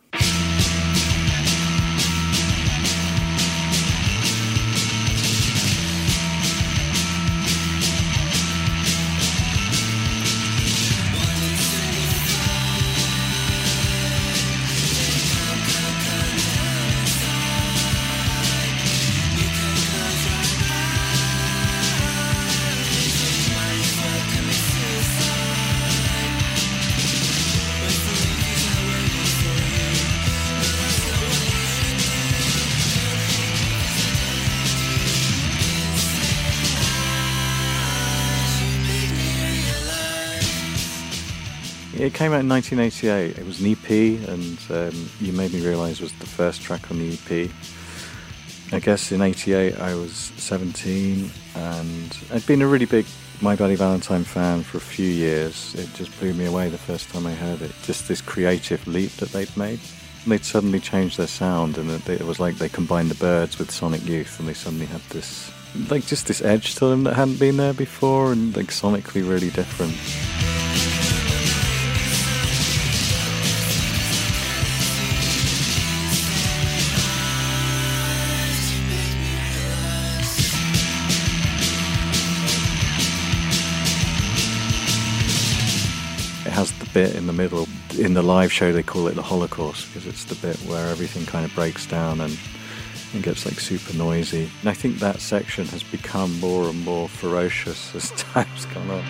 It came out in 1988. It was an EP, and You Made Me Realise was the first track on the EP. I guess in 88 I was 17, and I'd been a really big My Bloody Valentine fan for a few years. It just blew me away the first time I heard it. Just this creative leap that they'd made. And they'd suddenly changed their sound, and it was like they combined the Byrds with Sonic Youth, and they suddenly had this, like, just this edge to them that hadn't been there before, and like sonically really different. Has the bit in the middle. In the live show they call it the Holocaust, because it's the bit where everything kind of breaks down and gets like super noisy. And I think that section has become more and more ferocious as time's gone on.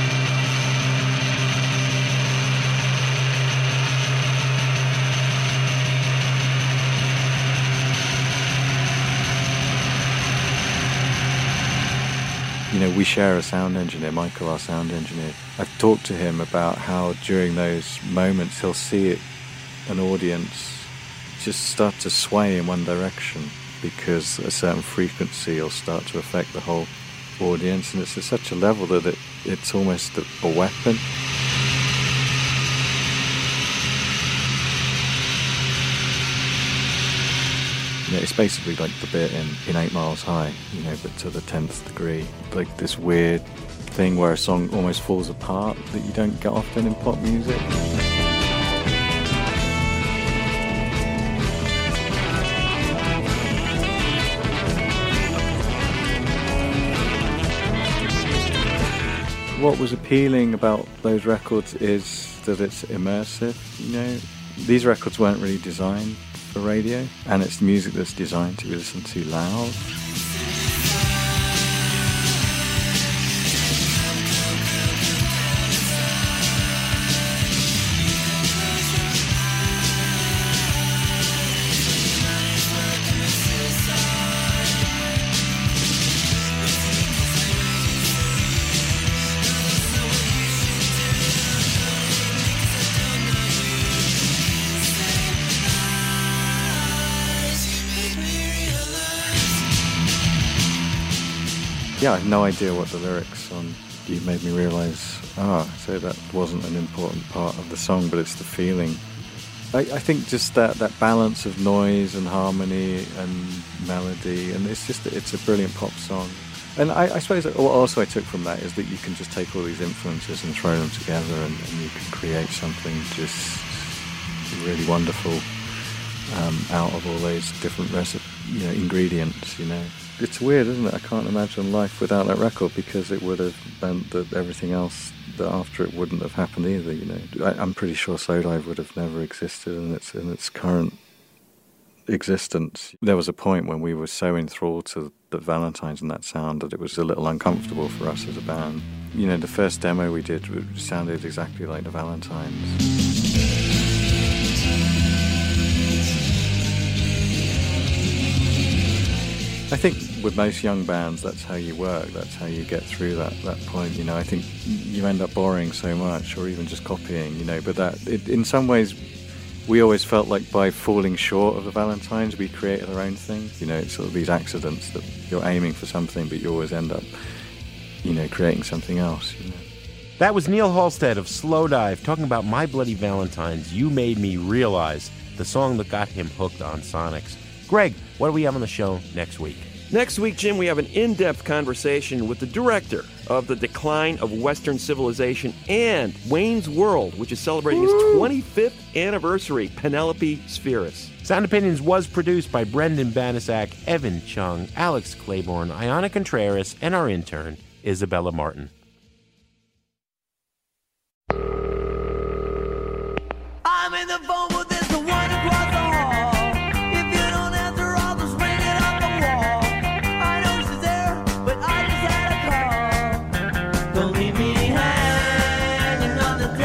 You know, we share a sound engineer, Michael, our sound engineer. I've talked to him about how during those moments he'll see an audience just start to sway in one direction because a certain frequency will start to affect the whole audience, and it's at such a level that it's almost a weapon. It's basically like the bit in 8 Miles High, you know, but to the 10th degree. Like this weird thing where a song almost falls apart that you don't get often in pop music. What was appealing about those records is that it's immersive, you know. These records weren't really designed for radio, and it's music that's designed to be listened to loud. Yeah, I have no idea what the lyrics on You Made Me Realise are, so that wasn't an important part of the song, but it's the feeling. I think just that balance of noise and harmony and melody, and it's a brilliant pop song. And I suppose what also I took from that is that you can just take all these influences and throw them together, and you can create something just really wonderful out of all those different ingredients. It's weird, isn't it? I can't imagine life without that record, because it would have meant that everything else that after it wouldn't have happened either. I'm pretty sure Slowdive would have never existed in its current existence. There was a point when we were so enthralled to the Valentines and that sound that it was a little uncomfortable for us as a band. The first demo we did sounded exactly like the Valentines. I think with most young bands, that's how you work, that's how you get through that point. I think you end up borrowing so much, or even just copying, but in some ways, we always felt like by falling short of the Valentines, we created our own thing. It's sort of these accidents that you're aiming for something, but you always end up, creating something else. That was Neil Halstead of Slowdive talking about My Bloody Valentines, You Made Me Realize, the song that got him hooked on Sonics. Greg, what do we have on the show next week? Next week, Jim, we have an in-depth conversation with the director of The Decline of Western Civilization and Wayne's World, which is celebrating its 25th anniversary, Penelope Spheris. Sound Opinions was produced by Brendan Banasak, Evan Chung, Alex Claiborne, Ayana Contreras, and our intern, Isabella Martin. I'm in the phone with this the one across the hall. If you don't answer, I'll just ring it off the wall. I know she's there, but I just had a call. Don't leave me hanging on the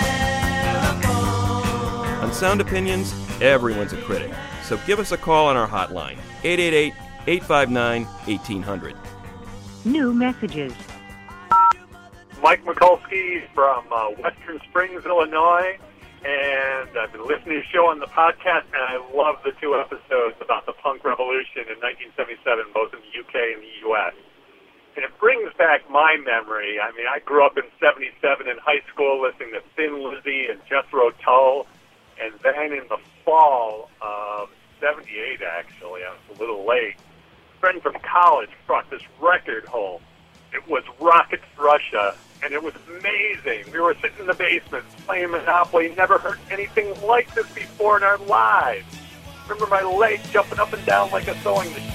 telephone. On Sound Opinions, everyone's a critic. So give us a call on our hotline, 888-859-1800. New messages. Mike Mikulski from Western Springs, Illinois. And I've been listening to the show on the podcast, and I love the 2 episodes about the punk revolution in 1977, both in the UK and the US. And it brings back my memory. I mean, I grew up in 77 in high school listening to Thin Lizzy and Jethro Tull, and then in the fall of 78, actually, I was a little late, a friend from college brought this record home. It was Rockets Russia, and it was amazing. We were sitting in the basement playing Monopoly, never heard anything like this before in our lives. Remember my leg jumping up and down like a sewing machine.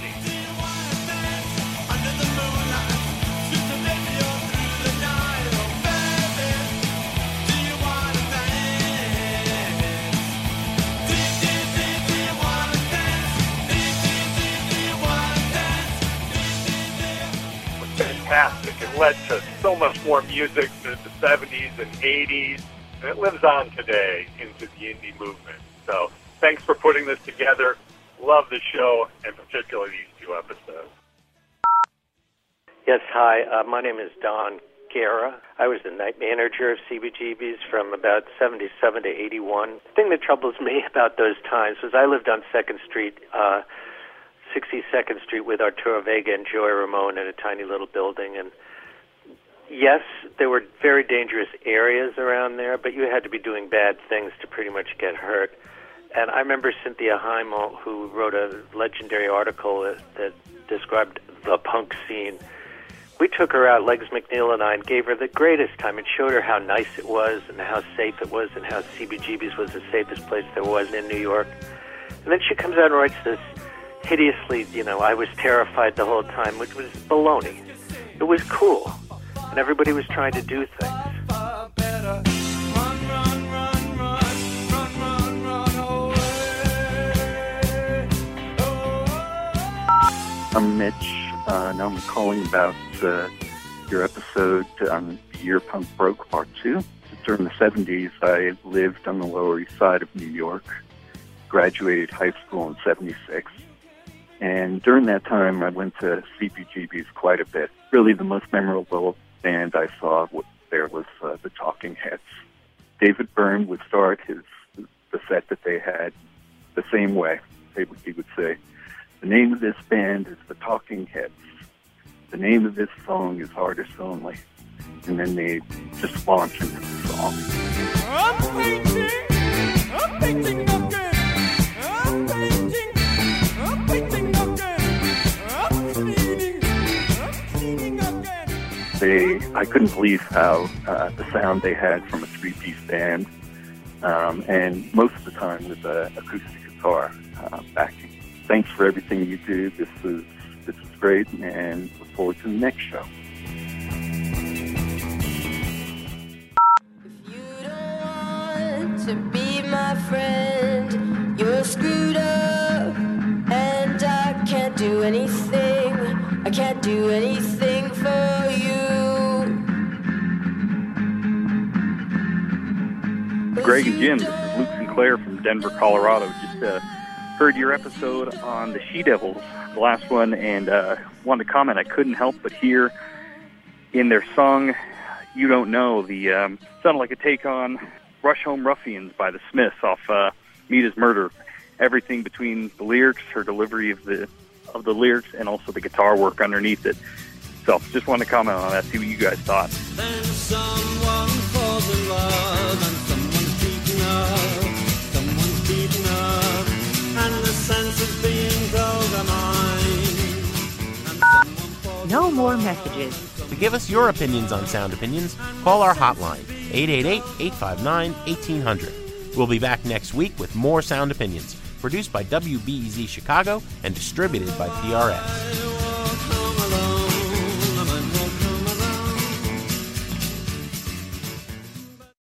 Fantastic. It led to so much more music in the 70s and 80s, and it lives on today into the indie movement. So thanks for putting this together. Love the show, and particularly these 2 episodes. Yes, hi. My name is Don Guerra. I was the night manager of CBGB's from about 77 to 81. The thing that troubles me about those times was I lived on 2nd Street, 62nd Street with Arturo Vega and Joey Ramone in a tiny little building. And yes, there were very dangerous areas around there, but you had to be doing bad things to pretty much get hurt. And I remember Cynthia Heimel, who wrote a legendary article that described the punk scene. We took her out, Legs McNeil and I, and gave her the greatest time and showed her how nice it was and how safe it was and how CBGB's was the safest place there was in New York. And then she comes out and writes this hideously, I was terrified the whole time, which was baloney. It was cool, and everybody was trying to do things. I'm Mitch, and I'm calling about your episode on The Year Punk Broke Part 2. During the 70s, I lived on the Lower East Side of New York, graduated high school in 76. And during that time, I went to CBGB's quite a bit. Really, the most memorable band I saw there was the Talking Heads. David Byrne would start the set that they had the same way. He would say, "The name of this band is the Talking Heads. The name of this song is Artists Only." And then they just launch into the song. I'm painting again. I'm painting again. I'm cleaning again. I couldn't believe how the sound they had from a 3-piece band. and most of the time with acoustic guitar backing. Thanks for everything you do. This is great, and look forward to the next show. To be my friend, you're screwed up, and I can't do anything. I can't do anything for you. Greg and Jim, this is Luke Sinclair from Denver, Colorado. Just heard your episode on the She-Devils, the last one, and wanted to comment. I couldn't help but hear in their song, You Don't Know, the sounded like a take on Rush Home Ruffians by the Smiths off Meet His Murder. Everything between the lyrics, her delivery of the lyrics, and also the guitar work underneath it. So just wanted to comment on that, see what you guys thought. Then someone falls in love and someone's beaten up, and the sense of being told am I. No more messages. To give us your opinions on Sound Opinions, call our hotline, 888-859-1800. We'll be back next week with more Sound Opinions, produced by WBEZ Chicago and distributed by PRS.